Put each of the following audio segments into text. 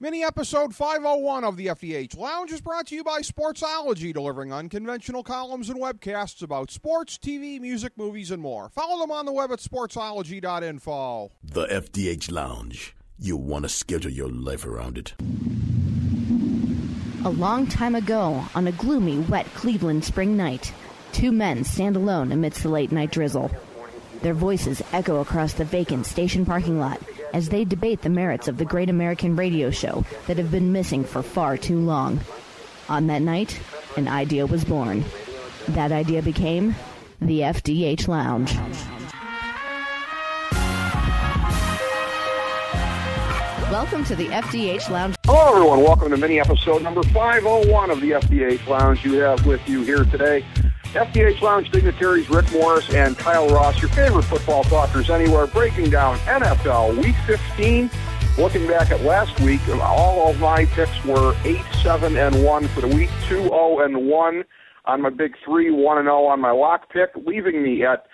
Mini episode 501 of the FDH Lounge is brought to you by Sportsology, delivering unconventional columns and webcasts about sports, TV, music, movies, and more. Follow them on the web at sportsology.info. The FDH Lounge. You want to schedule your life around it. A long time ago, on a gloomy, wet Cleveland spring night, two men stand alone amidst the late-night drizzle. Their voices echo across the vacant station parking lot as they debate the merits of the great American radio show that have been missing for far too long. On that night, an idea was born. That idea became the FDH Lounge. Welcome to the FDH Lounge. Hello, everyone. Welcome to mini episode number 501 of the FDH Lounge. You have with you here today FDH Lounge dignitaries Rick Morris and Kyle Ross, your favorite football talkers anywhere, breaking down NFL Week 15. Looking back at last week, all of my picks were 8-7-1 for the week, 2-0-1 on my big three, 1-0 on my lock pick, leaving me at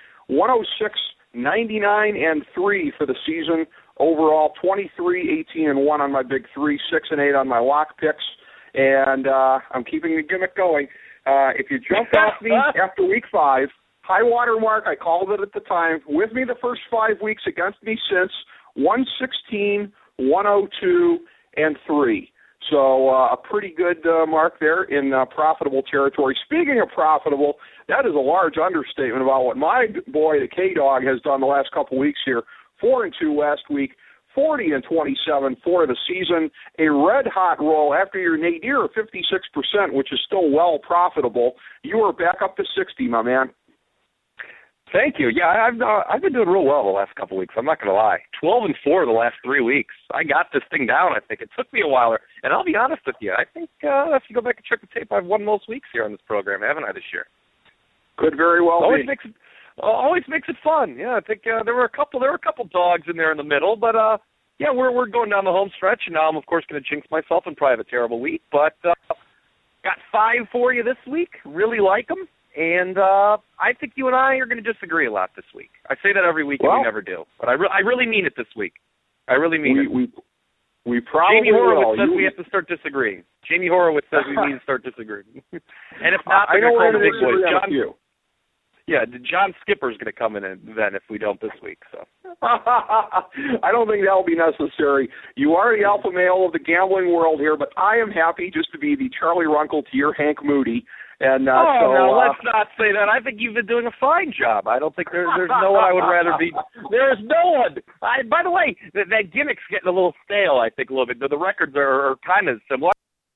106-99-3 for the season. Overall, 23-18-1 on my big three, 6-8 on my lock picks, and I'm keeping the gimmick going. If you jumped off me after week 5, high water mark, I called it at the time, with me the first 5 weeks, against me since, 116, 102, and 3. So a pretty good mark there in profitable territory. Speaking of profitable, that is a large understatement about what my boy, the K-Dog, has done the last couple weeks here. 4-2 last week, 40-27 for the season. A red-hot roll after your nadir of 56%, which is still well profitable. You are back up to 60, my man. Thank you. Yeah, I've been doing real well the last couple weeks. I'm not going to lie. 12-4 the last 3 weeks. I got this thing down, I think. It took me a while. And I'll be honest with you. I think if you go back and check the tape, I've won most weeks here on this program, haven't I, this year? Could very well always be. Always makes it fun. Yeah, I think there were a couple dogs in there in the middle, but yeah, we're going down the home stretch, and now I'm of course going to jinx myself and probably have a terrible week. But got 5 for you this week. Really like them, and I think you and I are going to disagree a lot this week. I say that every week, and we never do, but I really mean it this week. I really mean it. We probably Jamie Horowitz will. says we have to start disagreeing. Jamie Horowitz says we need to start disagreeing. And if not, I know we're the going big to boys. disagree with you. Yeah, John Skipper's going to come in then if we don't this week. So I don't think that'll be necessary. You are the alpha male of the gambling world here, but I am happy just to be the Charlie Runkle to your Hank Moody. And let's not say that. I think you've been doing a fine job. I don't think there's no one I would rather be. There's no one. By the way, that gimmick's getting a little stale, I think, a little bit. The records are kind of similar.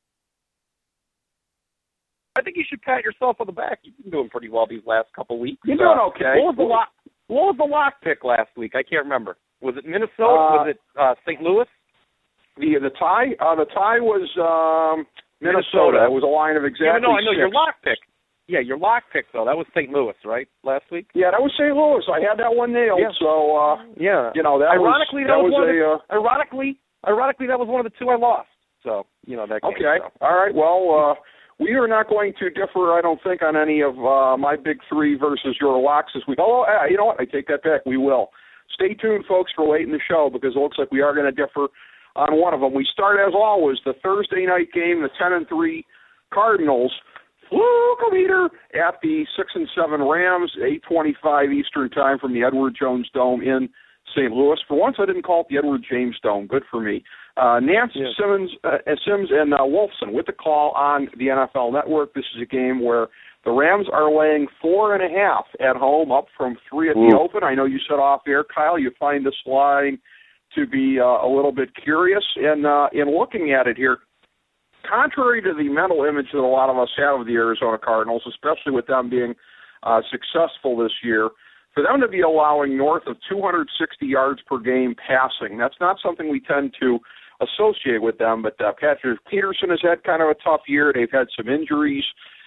I think you should pat yourself on the back. You've been doing pretty well these last couple weeks. You're doing okay. What was the lock pick last week? I can't remember. Was it Minnesota? Was it St. Louis? The tie? The tie was Minnesota. It was a line of exactly I know 6. your lock pick. Yeah, your lock pick, though. That was St. Louis, right, last week? Yeah, that was St. Louis. I had that one nailed. Yeah. So, yeah. You know, ironically, that was one of the 2 I lost. So, you know, that game. Okay. So. All right. Well, we are not going to differ, I don't think, on any of my big 3 versus your locks this week. Although, you know what? I take that back. We will. Stay tuned, folks, for late in the show because it looks like we are going to differ on one of them. We start, as always, the Thursday night game, the 10-3 Cardinals. Fluke-o-meter at the 6-7 Rams, 8:25 Eastern time from the Edward Jones Dome in St. Louis. For once, I didn't call it the Edward James Dome. Good for me. Nance, yeah. Sims, and Wolfson with the call on the NFL Network. This is a game where the Rams are laying 4.5 at home, up from 3 at the open. I know you said off air, Kyle, you find this line to be a little bit curious. And in looking at it here, contrary to the mental image that a lot of us have of the Arizona Cardinals, especially with them being successful this year, for them to be allowing north of 260 yards per game passing, that's not something we tend to associate with them. But Patrick Peterson has had kind of a tough year. They've had some injuries.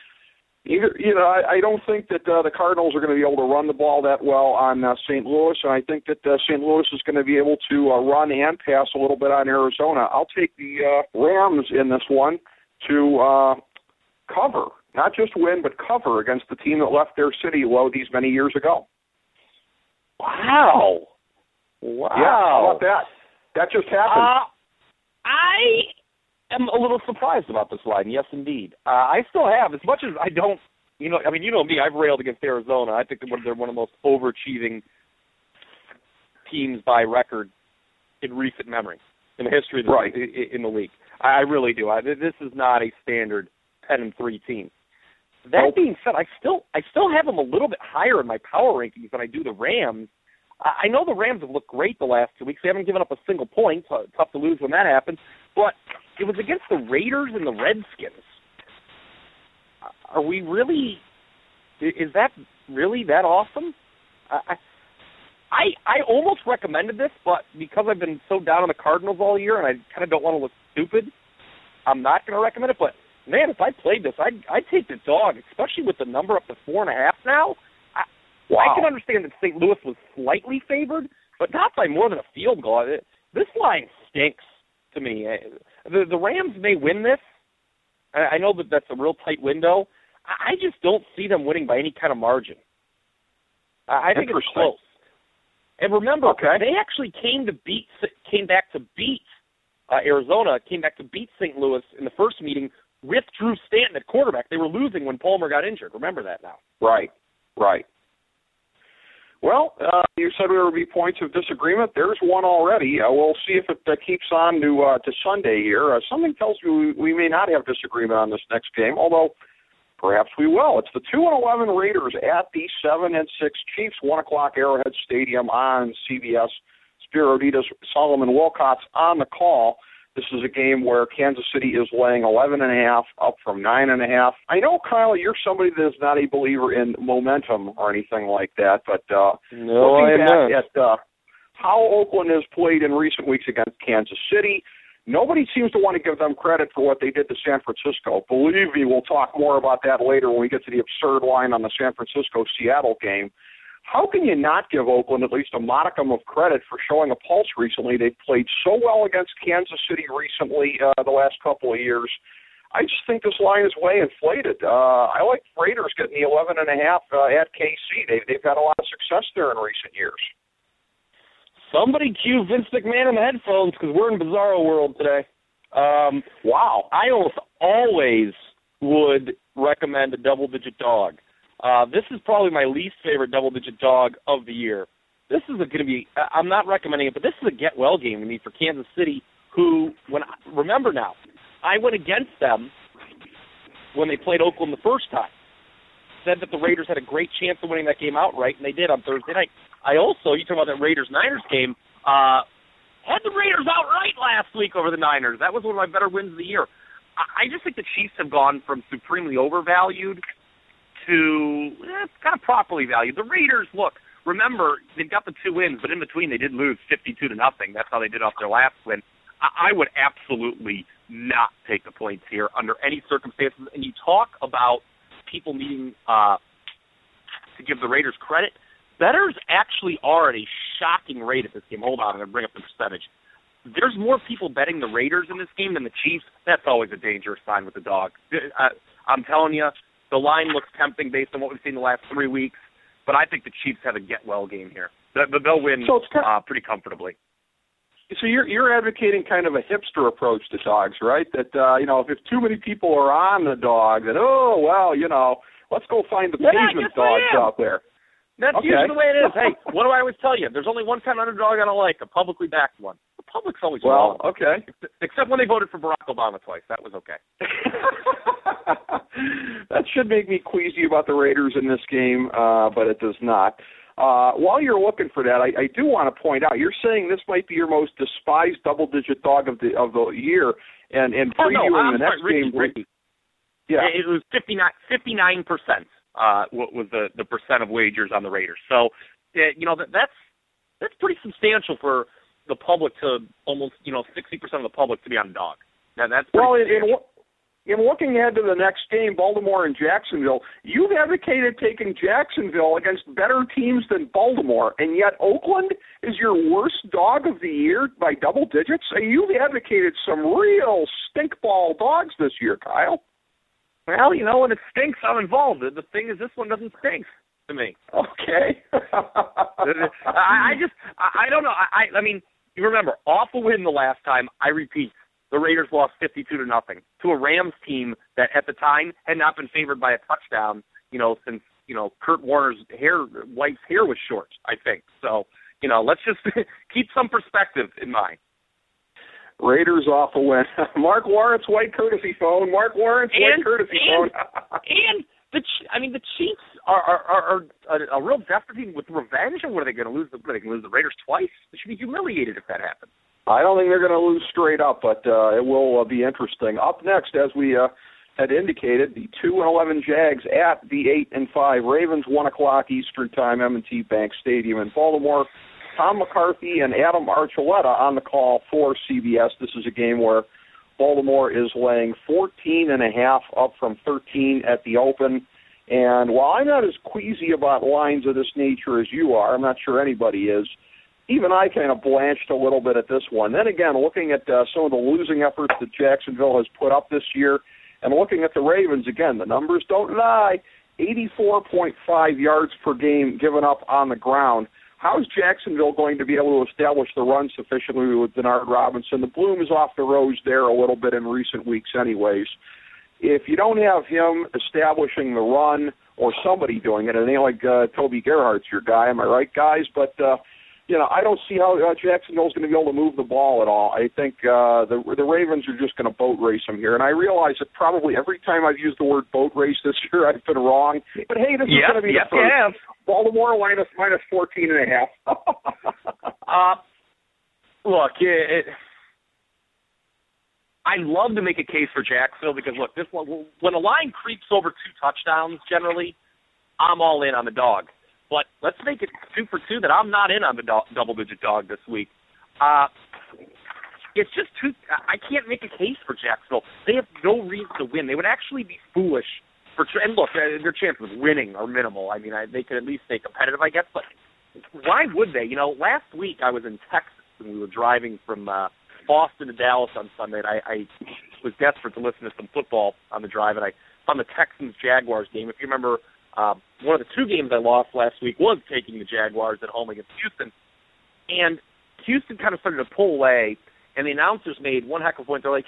I don't think that the Cardinals are going to be able to run the ball that well on St. Louis, and I think that St. Louis is going to be able to run and pass a little bit on Arizona. I'll take the Rams in this one to cover, not just win, but cover against the team that left their city low these many years ago. Wow. Yeah, how about that? That just happened. am a little surprised about this line. Yes, indeed. I still have, as much as I don't, you know me, I've railed against Arizona. I think they're one of the most overachieving teams by record in recent memory in the history of in the league. I really do. This is not a standard 10-3 team. That being said, I still have them a little bit higher in my power rankings than I do the Rams. I know the Rams have looked great the last 2 weeks. They haven't given up a single point. Tough to lose when that happens. But it was against the Raiders and the Redskins. Are we really – is that really that awesome? I almost recommended this, but because I've been so down on the Cardinals all year and I kind of don't want to look stupid, I'm not going to recommend it. But, man, if I played this, I'd take the dog, especially with the number up to 4.5 now. Wow. I can understand that St. Louis was slightly favored, but not by more than a field goal. This line stinks to me. The Rams may win this. I know that that's a real tight window. I just don't see them winning by any kind of margin. I think it's close. And remember, they actually came back to beat Arizona, came back to beat St. Louis in the first meeting with Drew Stanton at quarterback. They were losing when Palmer got injured. Remember that now. Right. Well, you said there would be points of disagreement. There's one already. We'll see if it keeps on to Sunday here. Something tells me we may not have disagreement on this next game, although perhaps we will. It's the 2-11 Raiders at the 7-6 Chiefs, 1 o'clock Arrowhead Stadium on CBS. Spiro Ditas, Solomon Wilcots on the call. This is a game where Kansas City is laying 11.5, up from 9.5. I know, Kyle, you're somebody that is not a believer in momentum or anything like that, but looking back at how Oakland has played in recent weeks against Kansas City, nobody seems to want to give them credit for what they did to San Francisco. Believe me, we'll talk more about that later when we get to the absurd line on the San Francisco-Seattle game. How can you not give Oakland at least a modicum of credit for showing a pulse recently? They've played so well against Kansas City recently the last couple of years. I just think this line is way inflated. I like Raiders getting the 11.5 at KC. They've had a lot of success there in recent years. Somebody cue Vince McMahon in the headphones because we're in Bizarro world today. Wow. I almost always would recommend a double-digit dog. This is probably my least favorite double-digit dog of the year. This is going to be, I'm not recommending it, but this is a get-well game to me for Kansas City, who, remember now, I went against them when they played Oakland the first time. Said that the Raiders had a great chance of winning that game outright, and they did on Thursday night. I also, you talk about that Raiders-Niners game, had the Raiders outright last week over the Niners. That was one of my better wins of the year. I just think the Chiefs have gone from supremely overvalued to kind of properly valued. The Raiders, look, remember, they've got the 2 wins, but in between they did lose 52-0. That's how they did off their last win. I would absolutely not take the points here under any circumstances. And you talk about people needing to give the Raiders credit. Bettors actually are at a shocking rate at this game. Hold on, I'm going to bring up the percentage. There's more people betting the Raiders in this game than the Chiefs. That's always a dangerous sign with the dog. I'm telling you, the line looks tempting based on what we've seen the last 3 weeks, but I think the Chiefs have a get-well game here. They'll win pretty comfortably. So you're advocating kind of a hipster approach to dogs, right? That, if too many people are on the dog, that, let's go find the pavement dogs out there. That's usually the way it is. Hey, what do I always tell you? There's only one kind of underdog I don't like, a publicly backed one. The public's always wrong. Well, okay. Except when they voted for Barack Obama twice. That was okay. That should make me queasy about the Raiders in this game, but it does not. While you're looking for that, I do want to point out, you're saying this might be your most despised double-digit dog of the year, and previewing the next game. Ricky. Yeah, it was 59%. What was the percent of wagers on the Raiders? So, that's pretty substantial for the public to almost 60% of the public to be on a dog. Now that's in looking ahead to the next game, Baltimore and Jacksonville, you've advocated taking Jacksonville against better teams than Baltimore, and yet Oakland is your worst dog of the year by double digits? And you've advocated some real stinkball dogs this year, Kyle. Well, when it stinks, I'm involved. The thing is, this one doesn't stink to me. Okay. I don't know. I mean, you remember, off a win the last time, I repeat, the Raiders lost 52-0 to a Rams team that at the time had not been favored by a touchdown, since, Kurt Warner's wife's hair was short, I think. So, let's just keep some perspective in mind. Raiders off a win. Mark Lawrence, white courtesy phone. Mark Lawrence, white courtesy phone. And the Chiefs are a real desperate team with revenge. And what are they going to lose? Are they going to lose the Raiders twice? They should be humiliated if that happens. I don't think they're going to lose straight up, but it will be interesting. Up next, as we had indicated, the 2-11 Jags at the 8-5 Ravens, 1 o'clock Eastern Time, M&T Bank Stadium in Baltimore. Tom McCarthy and Adam Archuleta on the call for CBS. This is a game where Baltimore is laying 14.5, up from 13 at the open. And while I'm not as queasy about lines of this nature as you are, I'm not sure anybody is, even I kind of blanched a little bit at this one. Then again, looking at some of the losing efforts that Jacksonville has put up this year, and looking at the Ravens, again, the numbers don't lie, 84.5 yards per game given up on the ground. How is Jacksonville going to be able to establish the run sufficiently with Denard Robinson? The bloom is off the rose there a little bit in recent weeks anyways. If you don't have him establishing the run or somebody doing it, and it ain't like Toby Gerhardt's your guy, am I right, guys? But, I don't see how Jacksonville's going to be able to move the ball at all. I think the Ravens are just going to boat race them here. And I realize that probably every time I've used the word boat race this year, I've been wrong. But, hey, this is going to be the first. Baltimore minus 14.5. Look, I love to make a case for Jacksonville because, look, this one, when the line creeps over 2 touchdowns, generally, I'm all in on the dog. But let's make it 2 for 2 that I'm not in on the double-digit dog this week. It's just too – I can't make a case for Jacksonville. They have no reason to win. They would actually be foolish and look, their chances of winning are minimal. I mean, they could at least stay competitive, I guess. But why would they? Last week I was in Texas and we were driving from Boston to Dallas on Sunday. And I was desperate to listen to some football on the drive, and I found the Texans-Jaguars game. If you remember, one of the 2 games I lost last week was taking the Jaguars at home against Houston. And Houston kind of started to pull away, and the announcers made one heck of a point. They're like,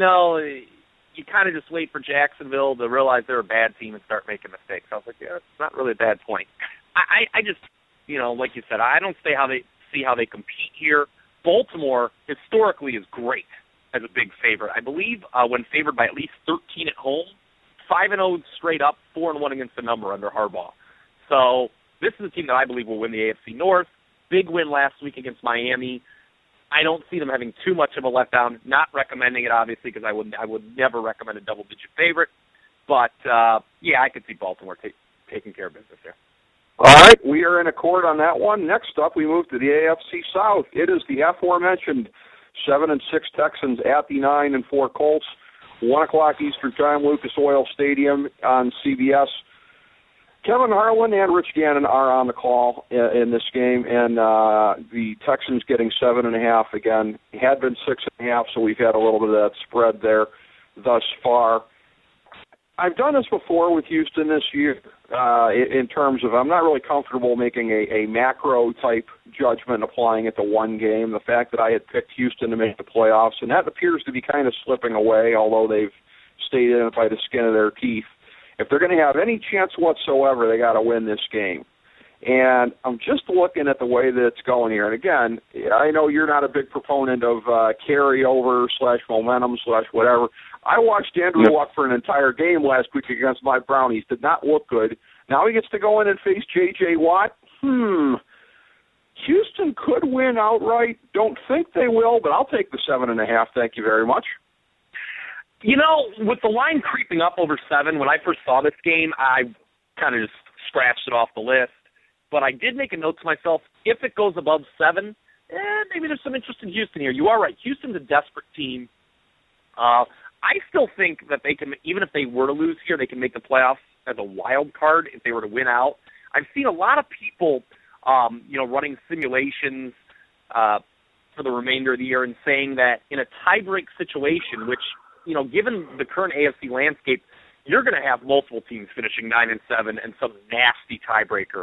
you kind of just wait for Jacksonville to realize they're a bad team and start making mistakes. I was like, yeah, it's not really a bad point. I just, like you said, I don't see how they compete here. Baltimore historically is great as a big favorite. I believe when favored by at least 13 at home, 5-0 straight up, 4-1 against the number under Harbaugh. So this is a team that I believe will win the AFC North. Big win last week against Miami. I don't see them having too much of a letdown. Not recommending it, obviously, because I would never recommend a double-digit favorite. But, I could see Baltimore taking care of business there. All right, we are in accord on that one. Next up, we move to the AFC South. It is the aforementioned 7-6 Texans at the 9-4 Colts. 1 o'clock Eastern Time, Lucas Oil Stadium on CBS. Kevin Harlan and Rich Gannon are on the call in this game, and the Texans getting 7.5 again. It had been 6.5, so we've had a little bit of that spread there thus far. I've done this before with Houston this year in terms of I'm not really comfortable making a macro-type judgment applying it to one game. The fact that I had picked Houston to make the playoffs, and that appears to be kind of slipping away, although they've stayed in it by the skin of their teeth. If they're going to have any chance whatsoever, they got to win this game. And I'm just looking at the way that it's going here. And again, I know you're not a big proponent of carryover / momentum / whatever. I watched Andrew Luck for an entire game last week against my Brownies. Did not look good. Now he gets to go in and face J.J. Watt. Houston could win outright. Don't think they will, but I'll take the 7.5. Thank you very much. With the line creeping up over 7, when I first saw this game, I kind of just scratched it off the list. But I did make a note to myself, if it goes above 7, maybe there's some interest in Houston here. You are right. Houston's a desperate team. I still think that they can, even if they were to lose here, they can make the playoffs as a wild card if they were to win out. I've seen a lot of people, running simulations for the remainder of the year and saying that in a tie-break situation, which, given the current AFC landscape, you're going to have multiple teams finishing 9-7 and some nasty tiebreaker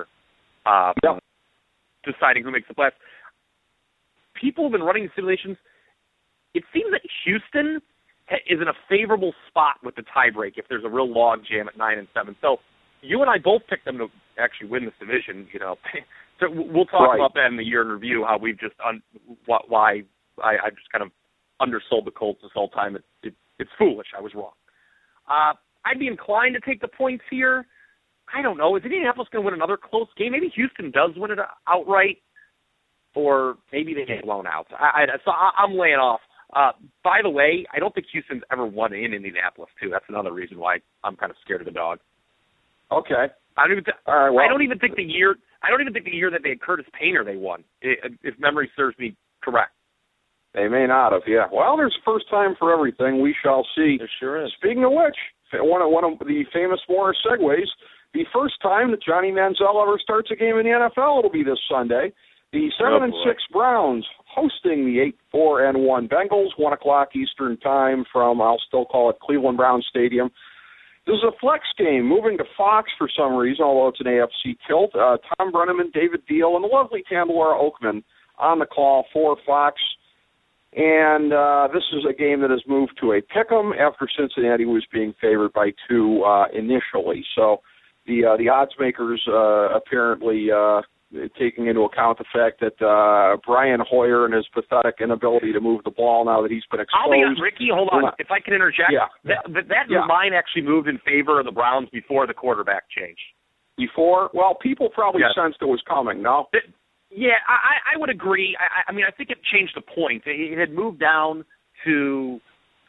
deciding who makes the playoffs. People have been running simulations. it seems that Houston is in a favorable spot with the tiebreak if there's a real log jam at 9 and 7. So you and I both picked them to actually win this division. So we'll talk about that in the year in review. How we've just why I've just kind of undersold the Colts this whole time. It's foolish. I was wrong. I'd be inclined to take the points here. I don't know. Is Indianapolis going to win another close game? Maybe Houston does win it outright, or maybe they get blown out. So I'm laying off. By the way, I don't think Houston's ever won in Indianapolis, too. That's another reason why I'm kind of scared of the dog. Okay. I don't even think the year that they had Curtis Painter they won, if memory serves me correct. They may not have, yeah. Well, there's a first time for everything. We shall see. There sure is. Speaking of which, one of the famous Morris segues, the first time that Johnny Manziel ever starts a game in the NFL, it'll be this Sunday. The 7-6 Browns hosting the 8-4-1 Bengals, 1 o'clock Eastern time from, I'll still call it Cleveland Browns Stadium. This is a flex game, moving to Fox for some reason, although it's an AFC tilt. Tom Brenneman, David Deal, and the lovely Tamara Oakman on the call for Fox. And this is a game that has moved to a pick'em after Cincinnati was being favored by 2 initially. So the odds makers apparently taking into account the fact that Brian Hoyer and his pathetic inability to move the ball now that he's been exposed. Ricky, hold on. If I can interject, that line actually moved in favor of the Browns before the quarterback changed. Before? Well, people probably sensed it was coming, no? Yeah, I would agree. I mean, I think it changed the point. It had moved down to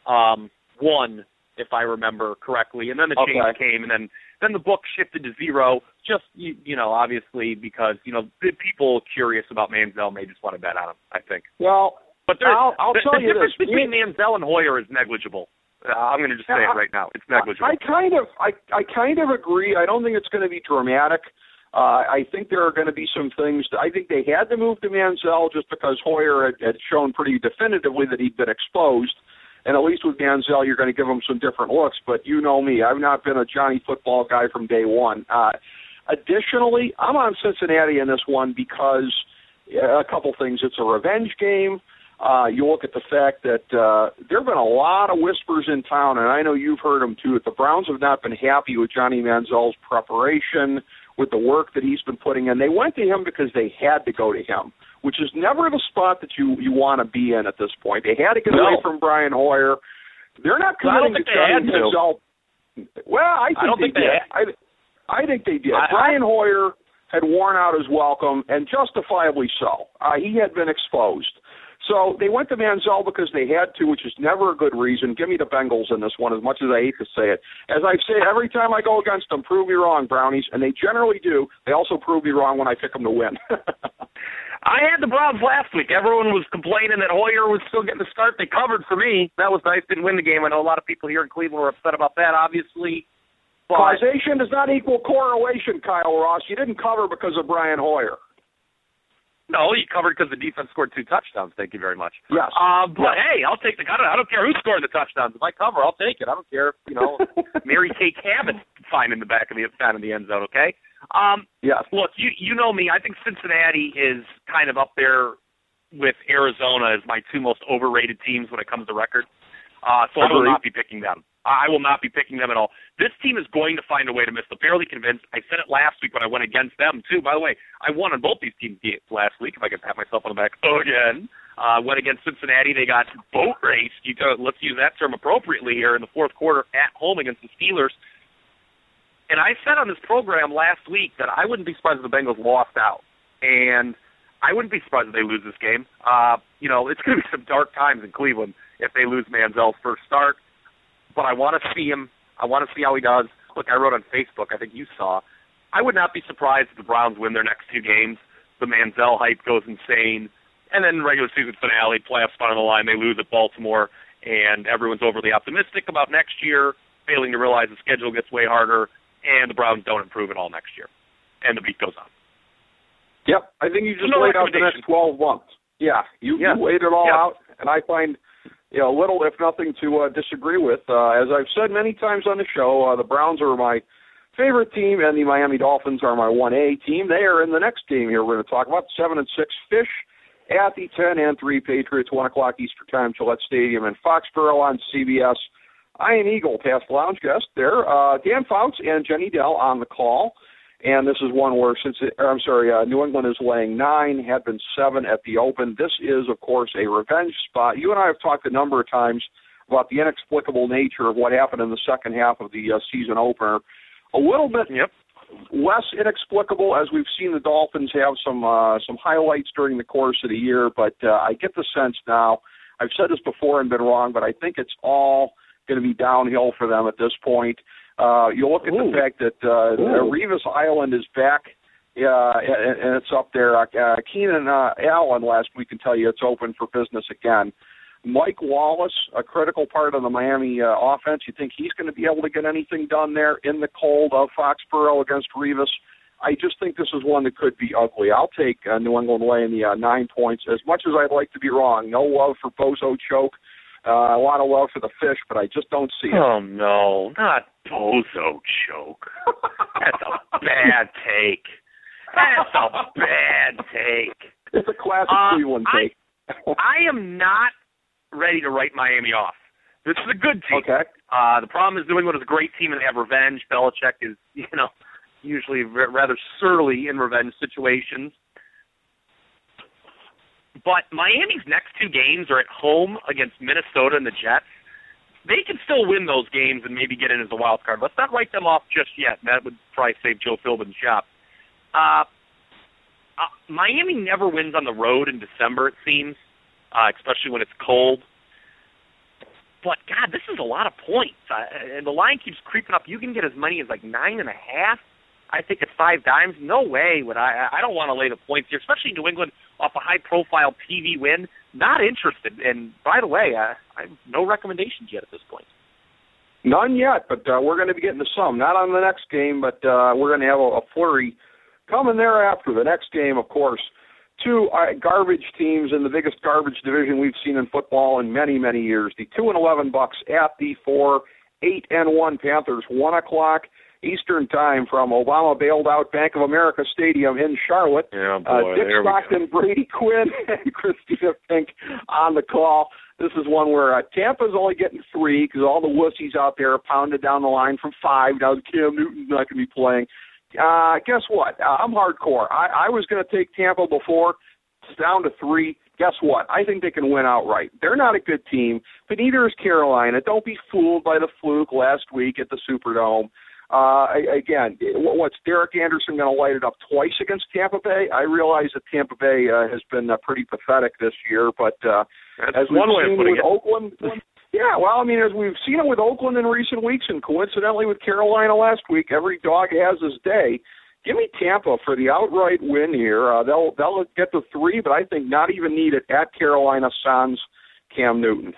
1, if I remember correctly, and then the change came, and then the book shifted to 0, just, obviously because, the people curious about Manziel may just want to bet on him, I think. Well, but I'll tell you this. The difference between Manziel and Hoyer is negligible. I'm going to just say it right now. It's negligible. I kind of agree. I don't think it's going to be dramatic. I think there are going to be some things. I think they had to move to Manziel just because Hoyer had shown pretty definitively that he'd been exposed. And at least with Manziel, you're going to give him some different looks. But you know me. I've not been a Johnny football guy from day one. Additionally, I'm on Cincinnati in this one because a couple things. It's a revenge game. You look at the fact that there have been a lot of whispers in town, and I know you've heard them too, that the Browns have not been happy with Johnny Manziel's preparation, with the work that he's been putting in. They went to him because they had to go to him, which is never the spot that you want to be in at this point. They had to get away from Brian Hoyer. They're not committing to Johnny Manziel. Well, I think they did. I think they did. Brian Hoyer had worn out his welcome, and justifiably so. He had been exposed. So they went to Manziel because they had to, which is never a good reason. Give me the Bengals in this one, as much as I hate to say it. As I've said, every time I go against them, prove me wrong, Brownies, and they generally do. They also prove me wrong when I pick them to win. I had the Browns last week. Everyone was complaining that Hoyer was still getting the start. They covered for me. That was nice. Didn't win the game. I know a lot of people here in Cleveland were upset about that, obviously. But causation does not equal correlation, Kyle Ross. You didn't cover because of Brian Hoyer. No, you covered because the defense scored 2 touchdowns. Thank you very much. Yes. But hey, I'll take I don't care who scored the touchdowns. If I cover, I'll take it. I don't care. Mary Kay Cabot fine in the back of the end zone. Okay. Yes. Look, you know me. I think Cincinnati is kind of up there with Arizona as my 2 most overrated teams when it comes to record. So I will not be picking them. I will not be picking them at all. This team is going to find a way to miss. I'm fairly convinced. I said it last week when I went against them, too. By the way, I won on both these teams last week, if I can pat myself on the back again. Went against Cincinnati. They got boat raced. Let's use that term appropriately here in the fourth quarter at home against the Steelers. And I said on this program last week that I wouldn't be surprised if the Bengals lost out. And I wouldn't be surprised if they lose this game. It's going to be some dark times in Cleveland if they lose Manziel's first start. But I want to see him. I want to see how he does. Look, I wrote on Facebook, I think you saw, I would not be surprised if the Browns win their next 2 games. The Manziel hype goes insane. And then regular season finale, playoff spot on the line, they lose at Baltimore, and everyone's overly optimistic about next year, failing to realize the schedule gets way harder, and the Browns don't improve at all next year. And the beat goes on. Yep, I think you just laid out the next 12 months. Yeah, you laid it all out, and I find little, if nothing, to disagree with. As I've said many times on the show, the Browns are my favorite team, and the Miami Dolphins are my 1A team. They are in the next game here we're going to talk about, 7-6 Fish at the 10 and 3 Patriots, 1 o'clock Eastern Time, Gillette Stadium in Foxborough on CBS. Ian Eagle, past lounge guest there. Dan Fouts and Jenny Dell on the call. And this is one where, New England is laying 9, had been 7 at the open. This is, of course, a revenge spot. You and I have talked a number of times about the inexplicable nature of what happened in the second half of the season opener. A little bit less inexplicable, as we've seen the Dolphins have some highlights during the course of the year, but I get the sense now, I've said this before and been wrong, but I think it's all going to be downhill for them at this point. You look at the fact that Revis Island is back, and it's up there. Keenan Allen last week can tell you it's open for business again. Mike Wallace, a critical part of the Miami offense, you think he's going to be able to get anything done there in the cold of Foxborough against Revis? I just think this is one that could be ugly. I'll take New England laying the 9 points. As much as I'd like to be wrong, no love for Bozo Choke. A lot of love for the fish, but I just don't see it. Oh, no, not Bozo Choke. That's a bad take. That's a bad take. It's a classic Cleveland take. I am not ready to write Miami off. This is a good team. Okay. The problem is New England is a great team and they have revenge. Belichick is, usually rather surly in revenge situations. But Miami's next 2 games are at home against Minnesota and the Jets. They can still win those games and maybe get in as a wild card. Let's not write them off just yet. That would probably save Joe Philbin's job. Miami never wins on the road in December, it seems, especially when it's cold. But, God, this is a lot of points. And the line keeps creeping up. You can get as many as 9.5. I think it's 5 dimes. No way would I don't want to lay the points here, especially New England off a high-profile TV win. Not interested. And, by the way, I have no recommendations yet at this point. None yet, but we're going to be getting to some. Not on the next game, but we're going to have a flurry coming thereafter. The next game, of course, 2 garbage teams in the biggest garbage division we've seen in football in many, many years. The 2-11 Bucks at the 4-8-1 Panthers, 1 o'clock Eastern Time from Obama bailed-out Bank of America Stadium in Charlotte. Yeah, boy, Dick Stockton, Brady Quinn, and Christina Fink on the call. This is one where Tampa's only getting 3 because all the wussies out there are pounded down the line from 5. Now Cam Newton's not going to be playing. Guess what? I'm hardcore. I was going to take Tampa before. It's down to 3. Guess what? I think they can win outright. They're not a good team, but neither is Carolina. Don't be fooled by the fluke last week at the Superdome. Again, what's Derek Anderson going to light it up twice against Tampa Bay? I realize that Tampa Bay has been pretty pathetic this year, but as we've seen with Oakland, as we've seen it with Oakland in recent weeks, and coincidentally with Carolina last week, every dog has his day. Give me Tampa for the outright win here. They'll get the 3, but I think not even need it at Carolina sans Cam Newton.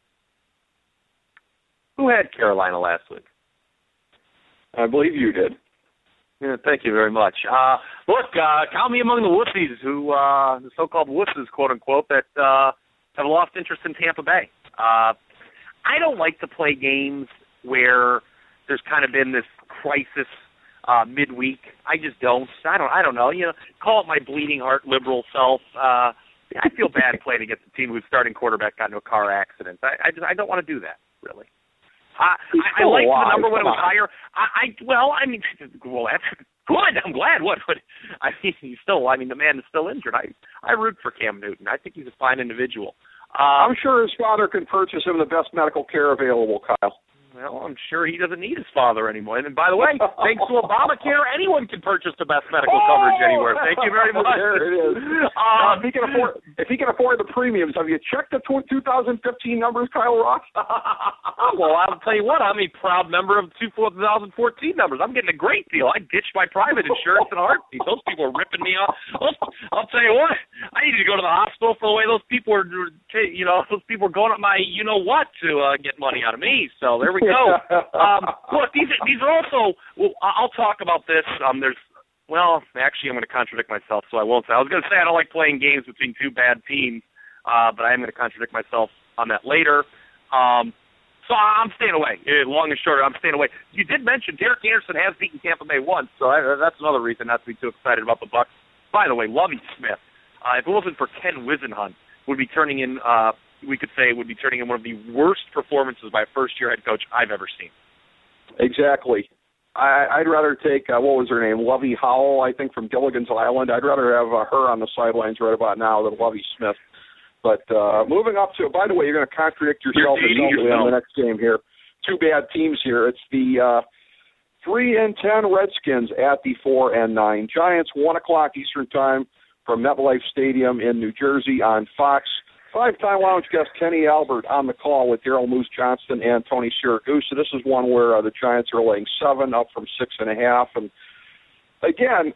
Who had Carolina last week? I believe you did. Yeah, thank you very much. Look, count me among the wussies the so-called wusses, quote-unquote, that have lost interest in Tampa Bay. I don't like to play games where there's kind of been this crisis midweek. I just don't. I don't know. Call it my bleeding heart liberal self. I feel bad playing against a team whose starting quarterback got into a car accident. I don't want to do that, really. I liked the number when it was higher. That's good. I'm glad. The man is still injured. I root for Cam Newton. I think he's a fine individual. I'm sure his father can purchase him the best medical care available, Kyle. Well, I'm sure he doesn't need his father anymore. And by the way, thanks to Obamacare, anyone can purchase the best medical coverage anywhere. Thank you very much. There it is. If he can afford the premiums, have you checked the 2015 numbers, Kyle Ross? Well, I'll tell you what, I'm a proud member of the 2014 numbers. I'm getting a great deal. I ditched my private insurance in a heartbeat. Those people are ripping me off. I'll tell you what, I need to go to the hospital for the way those people are, those people are going up my you-know-what to get money out of me. So there we go. Look, these are also. Well, I'll talk about this. I'm going to contradict myself, so I won't say. I was going to say I don't like playing games between 2 bad teams, but I am going to contradict myself on that later. So I'm staying away. Long and short, I'm staying away. You did mention Derek Anderson has beaten Tampa Bay once, so that's another reason not to be too excited about the Bucs. By the way, Lovie Smith. if it wasn't for Ken Wisenhunt, would be turning in, we could say, would be turning in one of the worst performances by a first-year head coach I've ever seen. Exactly. I'd rather take, what was her name, Lovie Howell, I think, from Gilligan's Island. I'd rather have her on the sidelines right about now than Lovie Smith. But moving up to, by the way, you're going to contradict yourself on the next game here. Two bad teams here. It's the 3-10 Redskins at the 4-9 Giants, 1 o'clock Eastern Time from MetLife Stadium in New Jersey on Fox. Five-time lounge guest Kenny Albert on the call with Daryl Moose Johnston and Tony Siragusa. This is one where the Giants are laying 7, up from 6.5. And again,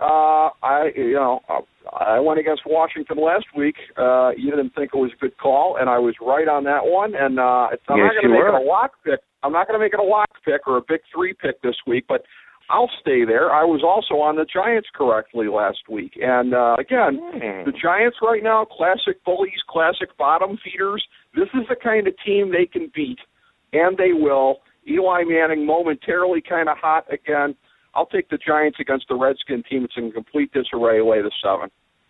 I went against Washington last week. You didn't think it was a good call, and I was right on that one. And I'm not going to make it a lock pick. I'm not going to make it a lock pick or a big 3 pick this week, but I'll stay there. I was also on the Giants correctly last week. And, again, the Giants right now, classic bullies, classic bottom feeders. This is the kind of team they can beat, and they will. Eli Manning momentarily kind of hot again. I'll take the Giants against the Redskin team. It's in complete disarray, lay the 7.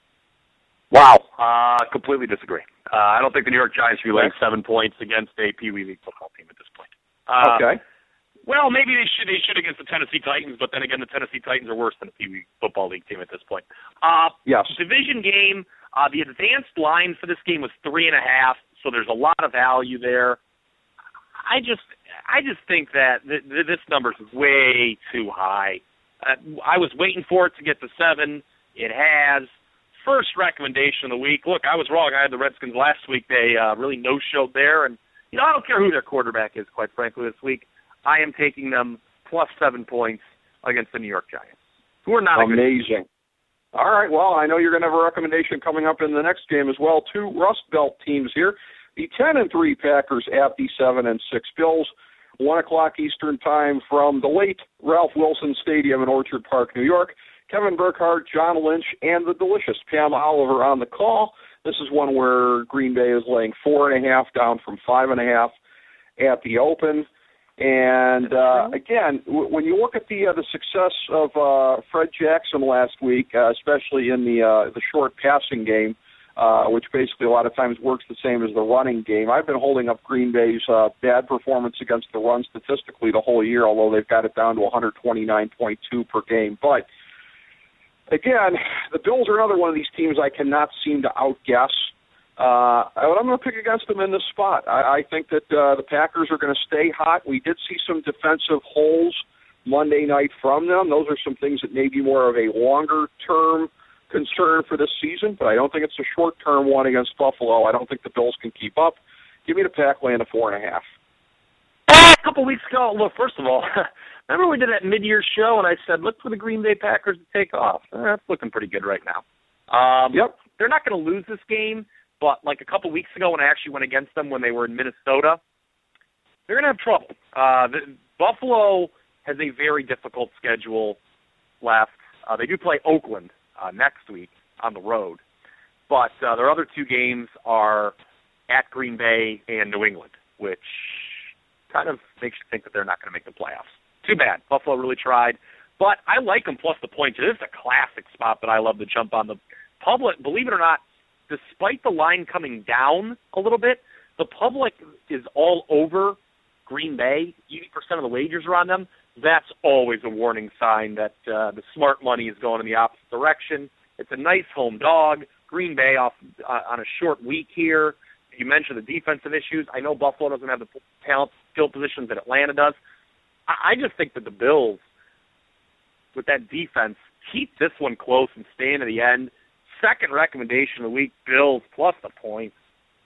Wow. Completely disagree. I don't think the New York Giants should be laying 7 points against a Pee Wee League football team at this point. Okay. Well, maybe they should against the Tennessee Titans, but then again, the Tennessee Titans are worse than a Pee Wee football league team at this point. Yes. Division game. The advanced line for this game was 3.5, so there's a lot of value there. I just think that this number's way too high. I was waiting for it to get to 7. It has. First recommendation of the week. Look, I was wrong. I had the Redskins last week. They really no-showed there, and I don't care who their quarterback is, quite frankly, this week. I am taking them plus 7 points against the New York Giants, who are not amazing. All right, well, I know you're going to have a recommendation coming up in the next game as well. 2 Rust Belt teams here. The 10-3 Packers at the 7-6 Bills. 1 o'clock Eastern Time from the late Ralph Wilson Stadium in Orchard Park, New York. Kevin Burkhardt, John Lynch, and the delicious Pam Oliver on the call. This is one where Green Bay is laying 4.5 down from 5.5 at the open. And, again, when you look at the success of Fred Jackson last week, especially in the short passing game, which basically a lot of times works the same as the running game, I've been holding up Green Bay's bad performance against the run statistically the whole year, although they've got it down to 129.2 per game. But, again, the Bills are another one of these teams I cannot seem to outguess. I'm going to pick against them in this spot. I think that the Packers are going to stay hot. We did see some defensive holes Monday night from them. Those are some things that may be more of a longer-term concern for this season, but I don't think it's a short-term one against Buffalo. I don't think the Bills can keep up. Give me the Pack laying a 4.5. A couple weeks ago, look, first of all, remember we did that mid-year show, and I said, look for the Green Bay Packers to take off. That's looking pretty good right now. Yep. They're not going to lose this game. But like a couple weeks ago when I actually went against them when they were in Minnesota, they're going to have trouble. Buffalo has a very difficult schedule left. They do play Oakland next week on the road. But their other 2 games are at Green Bay and New England, which kind of makes you think that they're not going to make the playoffs. Too bad. Buffalo really tried. But I like them plus the points. It is a classic spot that I love to jump on. The public, believe it or not, despite the line coming down a little bit, the public is all over Green Bay. 80% of the wagers are on them. That's always a warning sign that the smart money is going in the opposite direction. It's a nice home dog. Green Bay off on a short week here. You mentioned the defensive issues. I know Buffalo doesn't have the talent skill positions that Atlanta does. I just think that the Bills, with that defense, keep this one close and stay into the end. Second recommendation of the week, Bills plus the points.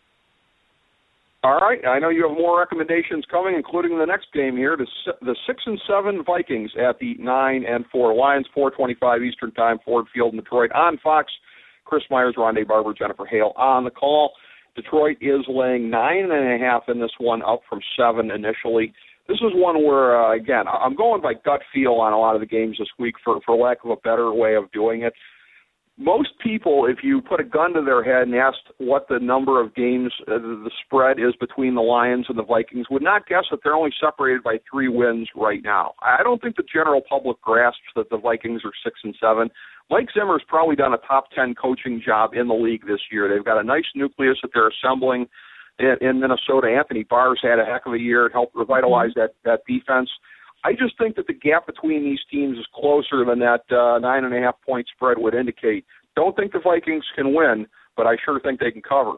All right. I know you have more recommendations coming, including the next game here, the 6-7 Vikings at the 9-4 Lions, 4:25 Eastern Time, Ford Field in Detroit on Fox. Chris Myers, Rondé Barber, Jennifer Hale on the call. Detroit is laying 9.5 in this one, up from 7 initially. This is one where, again, I'm going by gut feel on a lot of the games this week for lack of a better way of doing it. most people, if you put a gun to their head and asked what the number of games, the spread is between the Lions and the Vikings, would not guess that they're only separated by 3 wins right now. I don't think the general public grasps that the Vikings are 6-7. Mike Zimmer's probably done a top 10 coaching job in the league this year. They've got a nice nucleus that they're assembling in Minnesota. Anthony Barr's had a heck of a year. It helped revitalize that defense. I just think that the gap between these teams is closer than that 9.5-point spread would indicate. Don't think the Vikings can win, but I sure think they can cover.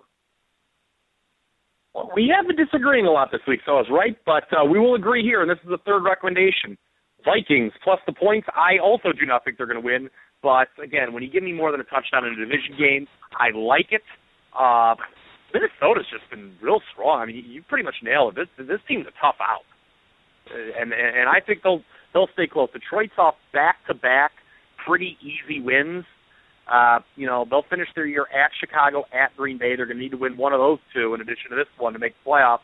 Well, we have been disagreeing a lot this week, so I was right, but we will agree here, and this is the third recommendation. Vikings plus the points. I also do not think they're going to win, but again, when you give me more than a touchdown in a division game, I like it. Minnesota's just been real strong. I mean, you pretty much nailed it. This team's a tough out. And I think they'll stay close. Detroit's off back-to-back pretty easy wins. They'll finish their year at Chicago, at Green Bay. They're going to need to win one of those two in addition to this one to make the playoffs.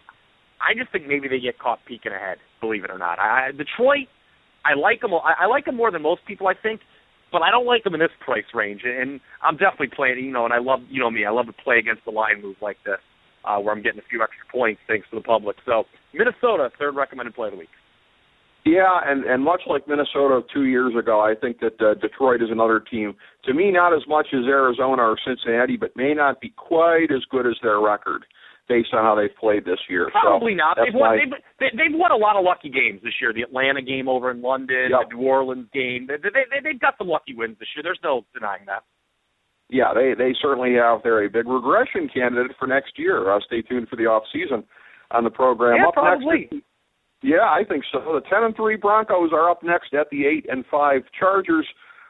I just think maybe they get caught peeking ahead, believe it or not. Detroit, I like them. I like them more than most people, I think, but I don't like them in this price range. And I'm definitely playing, and I love, me, I love to play against the line move like this. Where I'm getting a few extra points thanks to the public. So Minnesota, third recommended play of the week. Yeah, and much like Minnesota 2 years ago, I think that Detroit is another team. To me, not as much as Arizona or Cincinnati, but may not be quite as good as their record based on how they've played this year. Probably not. They've won a lot of lucky games this year. The Atlanta game over in London, the New Orleans game. They've got some lucky wins this year. There's no denying that. Yeah, they certainly have. They're a big regression candidate for next year. stay tuned for the off season on the program. Yeah, up probably. Next, yeah, I think so. The 10-3 Broncos are up next at the 8-5 Chargers.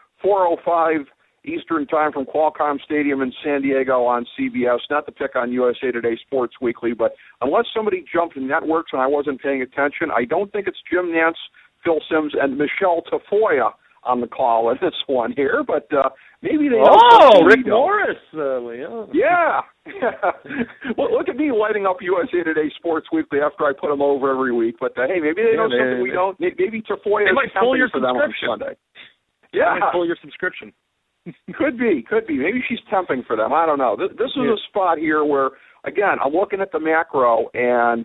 4:05 Eastern Time from Qualcomm Stadium in San Diego on CBS. Not to pick on USA Today Sports Weekly, but unless somebody jumped networks and I wasn't paying attention, I don't think it's Jim Nantz, Phil Simms, and Michelle Tafoya on the call in this one here, but maybe they Rick Morris. Yeah. Well, look at me lighting up USA Today Sports Weekly after I put them over every week, but hey, maybe they know something we don't. Maybe Tafoya might pull your for them on Sunday. Yeah. They might pull your subscription. Could be. Maybe she's temping for them. I don't know. This is a spot here where, again, I'm looking at the macro, and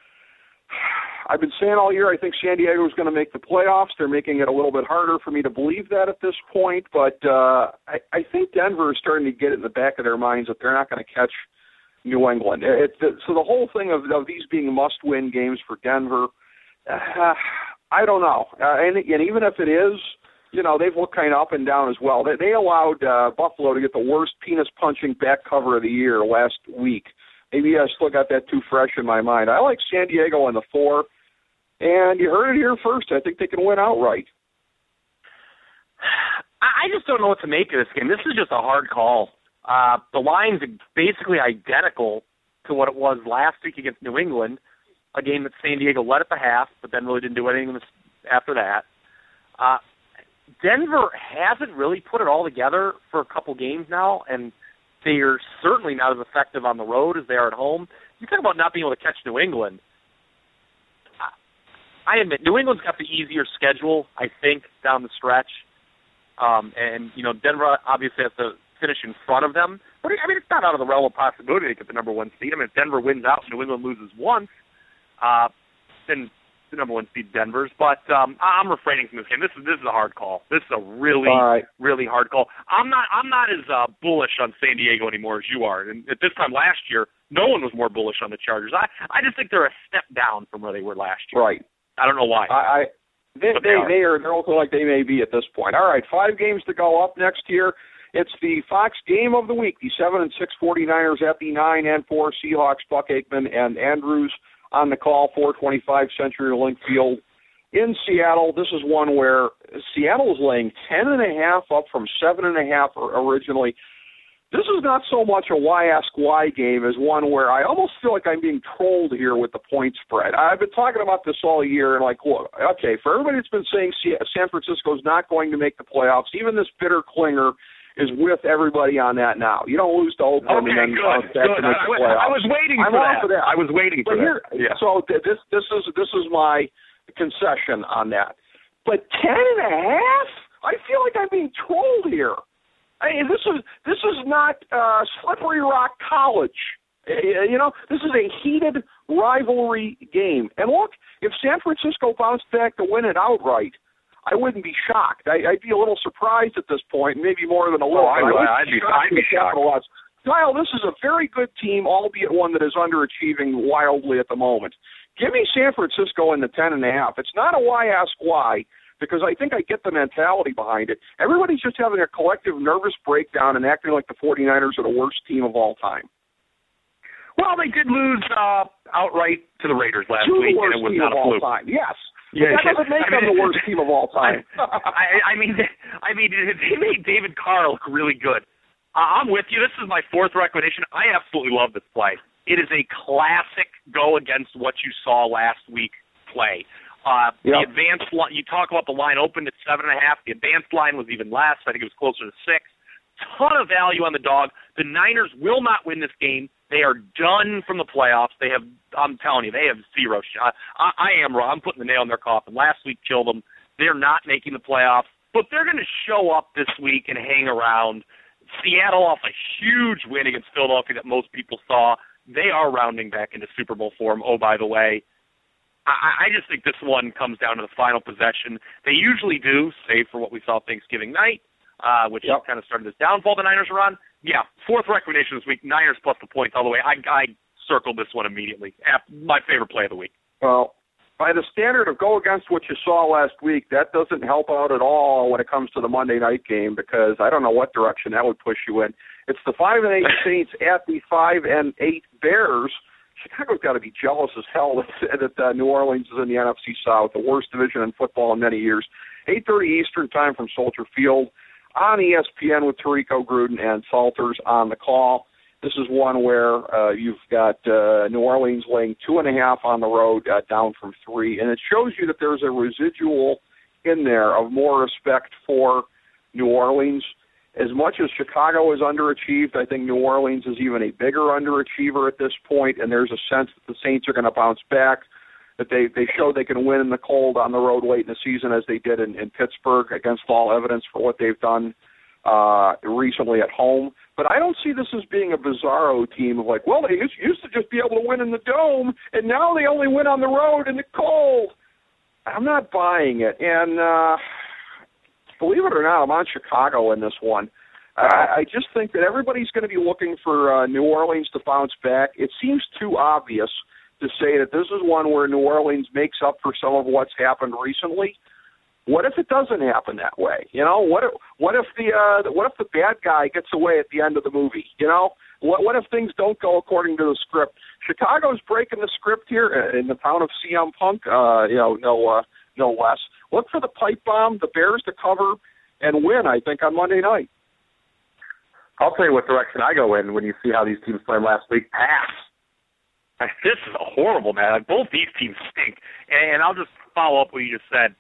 I've been saying all year I think San Diego is going to make the playoffs. They're making it a little bit harder for me to believe that at this point, but I think Denver is starting to get it in the back of their minds that they're not going to catch New England. So the whole thing of these being must-win games for Denver, I don't know. And even if it is, they've looked kind of up and down as well. They allowed Buffalo to get the worst penis-punching back cover of the year last week. Maybe I still got that too fresh in my mind. I like San Diego in the 4, and you heard it here first. I think they can win outright. I just don't know what to make of this game. This is just a hard call. The line's basically identical to what it was last week against New England, a game that San Diego led at the half, but then really didn't do anything after that. Denver hasn't really put it all together for a couple games now, and they're certainly not as effective on the road as they are at home. You talk about not being able to catch New England. I admit, New England's got the easier schedule, I think, down the stretch. And Denver obviously has to finish in front of them. But, it's not out of the realm of possibility they get the number 1 seed. If Denver wins out and New England loses once, then the number 1 seed Denver's. But I'm refraining from this game. This is a hard call. This is a really, really hard call. I'm not as bullish on San Diego anymore as you are. And at this time last year, no one was more bullish on the Chargers. I just think they're a step down from where they were last year. Right. I don't know why. They're also like they may be at this point. All right, 5 games to go up next year. It's the Fox game of the week. The 7-6 49ers at the 9-4 Seahawks. Buck Aikman and Andrews on the call. 425 CenturyLink Field in Seattle. This is one where Seattle is laying 10.5 up from 7.5 originally. This is not so much a why ask why game as one where I almost feel like I'm being trolled here with the point spread. I've been talking about this all year, and look, okay, for everybody that's been saying San Francisco's not going to make the playoffs, even this bitter clinger is with everybody on that now. You don't lose to Oakland and then bounce back to make the playoffs. I was waiting for that. I was waiting for that. Yeah. So this is my concession on that. But 10.5? I feel like I'm being trolled here. This is not Slippery Rock College. This is a heated rivalry game. And look, if San Francisco bounced back to win it outright, I wouldn't be shocked. I'd be a little surprised at this point, maybe more than a little. I'd be shocked. Kyle, this is a very good team, albeit one that is underachieving wildly at the moment. Give me San Francisco in the 10.5. It's not a why ask why, because I think I get the mentality behind it. Everybody's just having a collective nervous breakdown and acting like the 49ers are the worst team of all time. Well, they did lose outright to the Raiders last week, and it was not a fluke. Yes. Yeah, that doesn't make them the worst team of all time. I mean, they made David Carr look really good. I'm with you. This is my fourth recommendation. I absolutely love this play. It is a classic go against what you saw last week play. The advanced line, you talk about the line opened at 7.5. The advanced line was even less. I think it was closer to 6. Ton of value on the dog. The Niners will not win this game. They are done from the playoffs. I'm telling you, they have zero shot. I am wrong. I'm putting the nail in their coffin. Last week killed them. They're not making the playoffs, but they're going to show up this week and hang around. Seattle off a huge win against Philadelphia that most people saw. They are rounding back into Super Bowl form. Oh, by the way, I just think this one comes down to the final possession. They usually do, save for what we saw Thanksgiving night, which kind of started this downfall the Niners were on. Yeah, fourth recommendation this week, Niners plus the points all the way. I circled this one immediately. My favorite play of the week. Well, by the standard of go against what you saw last week, that doesn't help out at all when it comes to the Monday night game, because I don't know what direction that would push you in. It's the 5-8 Saints at the 5-8 Bears. Chicago's got to be jealous as hell that New Orleans is in the NFC South, the worst division in football in many years. 8:30 Eastern time from Soldier Field on ESPN with Tirico Gruden and Salters on the call. This is one where you've got New Orleans laying 2.5 on the road, down from 3, and it shows you that there's a residual in there of more respect for New Orleans. As much as Chicago is underachieved, I think New Orleans is even a bigger underachiever at this point, and there's a sense that the Saints are going to bounce back, that they show they can win in the cold on the road late in the season as they did in Pittsburgh, against all evidence for what they've done recently at home. But I don't see this as being a bizarro team of like, well, they used to just be able to win in the Dome, and now they only win on the road in the cold. I'm not buying it. And believe it or not, I'm on Chicago in this one. I just think that everybody's going to be looking for New Orleans to bounce back. It seems too obvious to say that this is one where New Orleans makes up for some of what's happened recently. What if it doesn't happen that way? You know, what if the bad guy gets away at the end of the movie? You know, what if things don't go according to the script? Chicago's breaking the script here in the town of CM Punk. No less. Look for the pipe bomb, the Bears to cover and win, I think, on Monday night. I'll tell you what direction I go in when you see how these teams played last week. Pass. This is horrible, man. Both these teams stink. And I'll just follow up what you just said.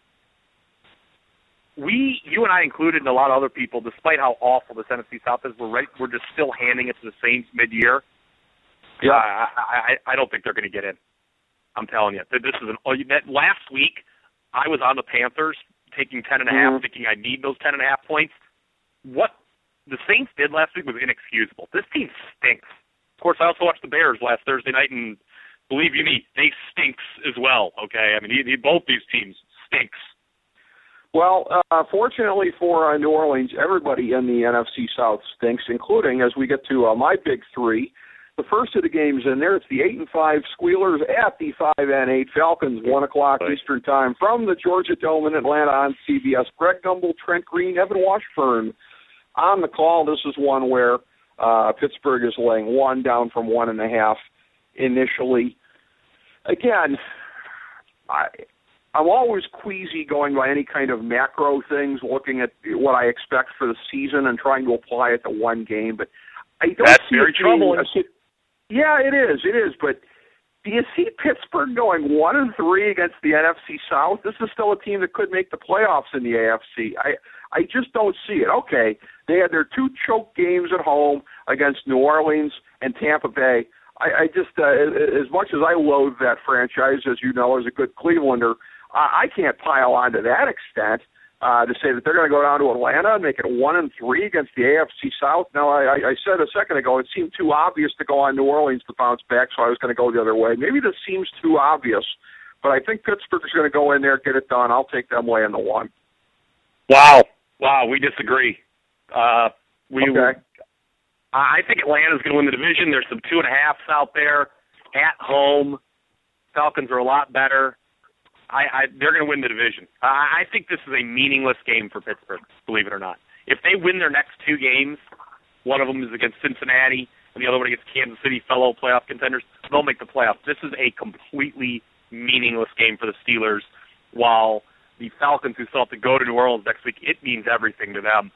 You and I included, and a lot of other people, despite how awful this NFC South is, we're just still handing it to the Saints mid-year. Yeah, I don't think they're going to get in. I'm telling you. This is last week, I was on the Panthers taking 10.5, thinking I need those 10.5 points. What the Saints did last week was inexcusable. This team stinks. Of course, I also watched the Bears last Thursday night, and believe you me, they stinks as well, okay? I mean, both these teams stinks. Well, fortunately for New Orleans, everybody in the NFC South stinks, including, as we get to my big three, the first of the games in there, it's the 8-5 Squealers at the 5-8 Falcons, 1 o'clock Eastern time from the Georgia Dome in Atlanta on CBS. Greg Gumbel, Trent Green, Evan Washburn on the call. This is one where Pittsburgh is laying 1, down from 1.5 initially. Again, I'm always queasy going by any kind of macro things, looking at what I expect for the season and trying to apply it to one game. But I don't That's see very troubling. Yeah, it is. But do you see Pittsburgh going 1-3 against the NFC South? This is still a team that could make the playoffs in the AFC. I just don't see it. Okay, they had their 2 choke games at home against New Orleans and Tampa Bay. I just, as much as I loathe that franchise, as you know, as a good Clevelander, I can't pile on to that extent. to say that they're going to go down to Atlanta and make it 1-3 against the AFC South. Now, I said a second ago it seemed too obvious to go on New Orleans to bounce back, so I was going to go the other way. Maybe this seems too obvious, but I think Pittsburgh's going to go in there, get it done. I'll take them laying the 1. Wow, we disagree. Okay. I think Atlanta's going to win the division. There's some 2.5s out there at home. Falcons are a lot better. They're going to win the division. I think this is a meaningless game for Pittsburgh, believe it or not. If they win their next 2 games, one of them is against Cincinnati and the other one against Kansas City, fellow playoff contenders, they'll make the playoffs. This is a completely meaningless game for the Steelers, while the Falcons, who still have to go to New Orleans next week, it means everything to them.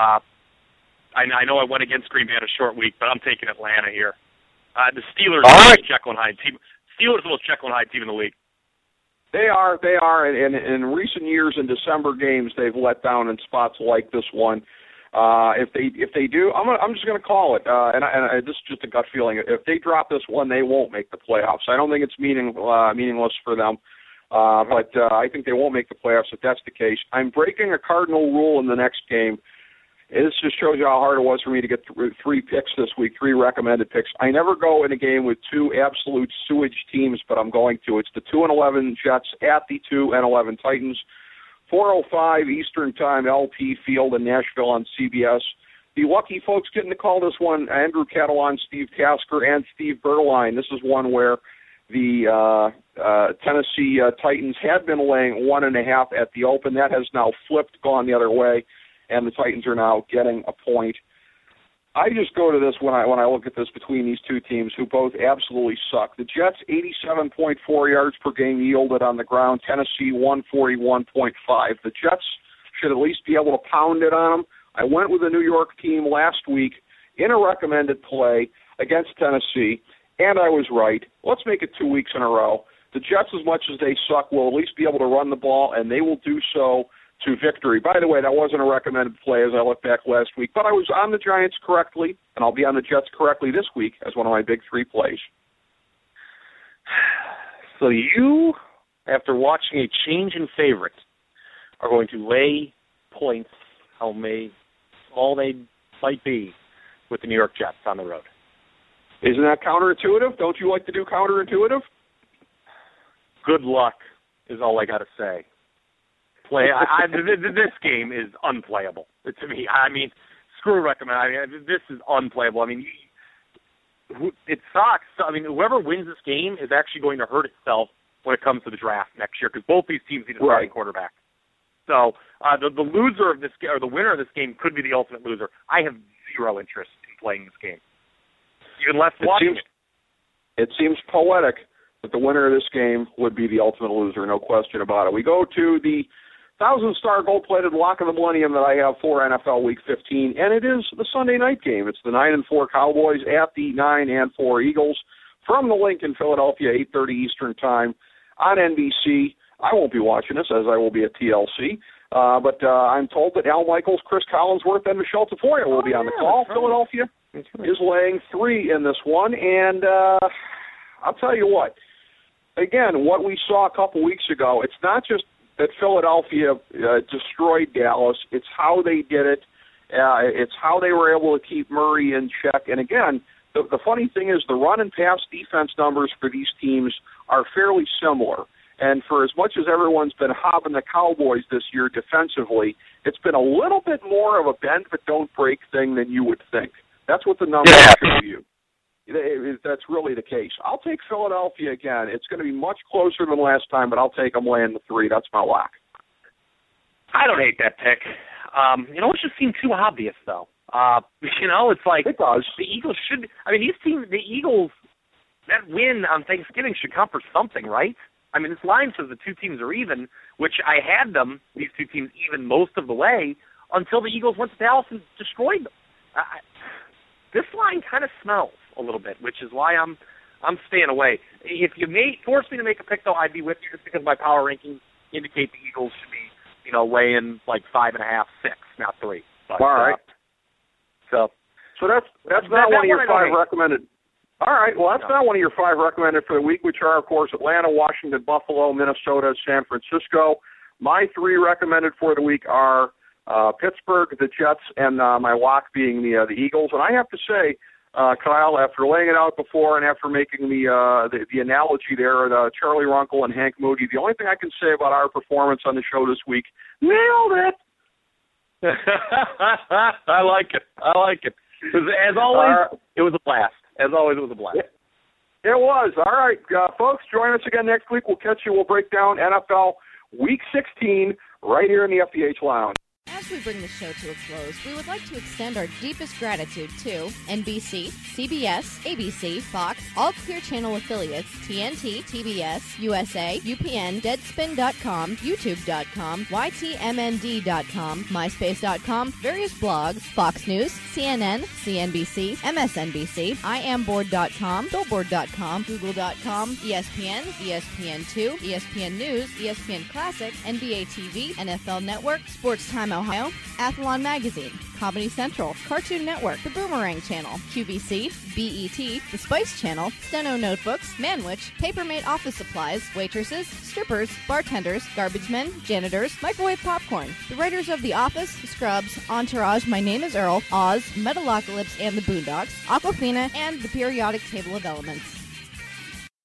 I know I went against Green Bay on a short week, but I'm taking Atlanta here. The Steelers are the Jekyll and Hyde team. Steelers are the most Jekyll and Hyde team in the league. They are, and in recent years in December games, they've let down in spots like this one. If they do, I'm just going to call it, and this is just a gut feeling. If they drop this one, they won't make the playoffs. I don't think it's meaningless for them, but I think they won't make the playoffs if that's the case. I'm breaking a cardinal rule in the next game. This just shows you how hard it was for me to get 3 picks this week, 3 recommended picks. I never go in a game with 2 absolute sewage teams, but I'm going to. It's the 2-11 Jets at the 2-11 Titans. 4:05 Eastern Time, LP Field in Nashville on CBS. The lucky folks getting to call this one, Andrew Catalon, Steve Tasker, and Steve Berline. This is one where the Tennessee Titans had been laying 1.5 at the open. That has now flipped, gone the other way, and the Titans are now getting a point. I just go to this when I look at this between these two teams who both absolutely suck. The Jets, 87.4 yards per game yielded on the ground. Tennessee, 141.5. The Jets should at least be able to pound it on them. I went with the New York team last week in a recommended play against Tennessee, and I was right. Let's make it 2 weeks in a row. The Jets, as much as they suck, will at least be able to run the ball, and they will do so to victory. By the way, that wasn't a recommended play as I look back last week, but I was on the Giants correctly, and I'll be on the Jets correctly this week as one of my big 3 plays. So you, after watching a change in favorite, are going to lay points, how small they might be, with the New York Jets on the road. Isn't that counterintuitive? Don't you like to do counterintuitive? Good luck is all I got to say. This game is unplayable to me. I mean, screw recommend. I mean, this is unplayable. I mean, it sucks. I mean, whoever wins this game is actually going to hurt itself when it comes to the draft next year, because both these teams need a starting quarterback. So the loser of this game, or the winner of this game, could be the ultimate loser. I have zero interest in playing this game, even less watching it. It seems poetic that the winner of this game would be the ultimate loser, no question about it. We go to the 1,000-star gold-plated lock of the millennium that I have for NFL Week 15, and it is the Sunday night game. It's the 9-4 Cowboys at the 9-4 Eagles from the Link in Philadelphia, 8:30 Eastern Time on NBC. I won't be watching this, as I will be at TLC, but I'm told that Al Michaels, Chris Collinsworth, and Michelle Tafoya will be on the call. Right. Philadelphia is laying 3 in this one, and I'll tell you what. Again, what we saw a couple weeks ago, it's not just that Philadelphia destroyed Dallas. It's how they did it. It's how they were able to keep Murray in check. And again, the funny thing is the run and pass defense numbers for these teams are fairly similar. And for as much as everyone's been hobbing the Cowboys this year defensively, it's been a little bit more of a bend but don't break thing than you would think. That's what the numbers show you. That's really the case. I'll take Philadelphia again. It's going to be much closer than last time, but I'll take them laying the 3. That's my lock. I don't hate that pick. It just seemed too obvious, though. It's like it does. The Eagles should. I mean, the Eagles, that win on Thanksgiving should count for something, right? I mean, this line says the 2 teams are even, which I had them, these 2 teams, even most of the way until the Eagles went to Dallas and destroyed them. This line kind of smells a little bit, which is why I'm staying away. If you force me to make a pick, though, I'd be with you just because my power rankings indicate the Eagles should be, laying like 5.5, 6, not 3. But, all right. So that's not one of your 5 recommended. All right. Well, that's not one of your 5 recommended for the week, which are, of course, Atlanta, Washington, Buffalo, Minnesota, San Francisco. My 3 recommended for the week are Pittsburgh, the Jets, and my lock being the Eagles. And I have to say, Kyle, after laying it out before and after making the analogy there, Charlie Runkle and Hank Moody, the only thing I can say about our performance on the show this week, nailed it. I like it. As always, it was a blast. As always, it was a blast. It was. All right, folks, join us again next week. We'll catch you. We'll break down NFL Week 16 right here in the FDH Lounge. As we bring the show to a close, we would like to extend our deepest gratitude to NBC, CBS, ABC, Fox, all Clear Channel affiliates, TNT, TBS, USA, UPN, Deadspin.com, YouTube.com, YTMND.com, MySpace.com, various blogs, Fox News, CNN, CNBC, MSNBC, IamBoard.com, Billboard.com, Google.com, ESPN, ESPN2, ESPN News, ESPN Classic, NBA TV, NFL Network, Sports Time Ohio, Athlon Magazine, Comedy Central, Cartoon Network, The Boomerang Channel, QVC, BET, The Spice Channel, Steno Notebooks, Manwich, Papermate Office Supplies, waitresses, strippers, bartenders, garbage men, janitors, microwave popcorn, the writers of The Office, Scrubs, Entourage, My Name is Earl, Oz, Metalocalypse and the Boondocks, Aquafina, and The Periodic Table of Elements.